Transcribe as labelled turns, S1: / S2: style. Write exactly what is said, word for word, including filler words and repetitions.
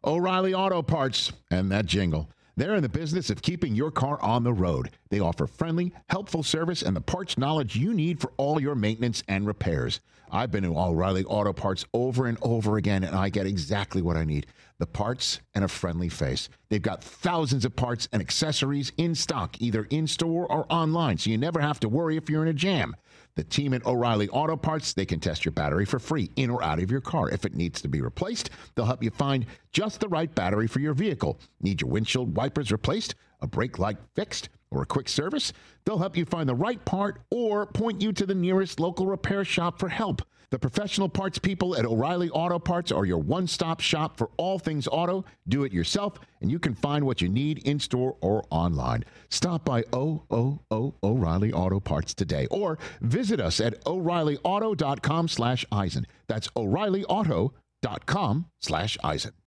S1: O'Reilly Auto Parts, and that jingle. They're in the business of keeping your car on the road. They offer friendly, helpful service and the parts knowledge you need for all your maintenance and repairs. I've been to O'Reilly Auto Parts over and over again, and I get exactly what I need. The parts and a friendly face. They've got thousands of parts and accessories in stock, either in-store or online, so you never have to worry if you're in a jam. The team at O'Reilly Auto Parts, they can test your battery for free in or out of your car. If it needs to be replaced, they'll help you find just the right battery for your vehicle. Need your windshield wipers replaced, a brake light fixed, or a quick service? They'll help you find the right part or point you to the nearest local repair shop for help. The professional parts people at O'Reilly Auto Parts are your one-stop shop for all things auto. Do it yourself, and you can find what you need in-store or online. Stop by O O O O'Reilly Auto Parts today, or visit us at O'Reilly Auto dot com slash Eisen. That's O'Reilly Auto dot com slash Eisen.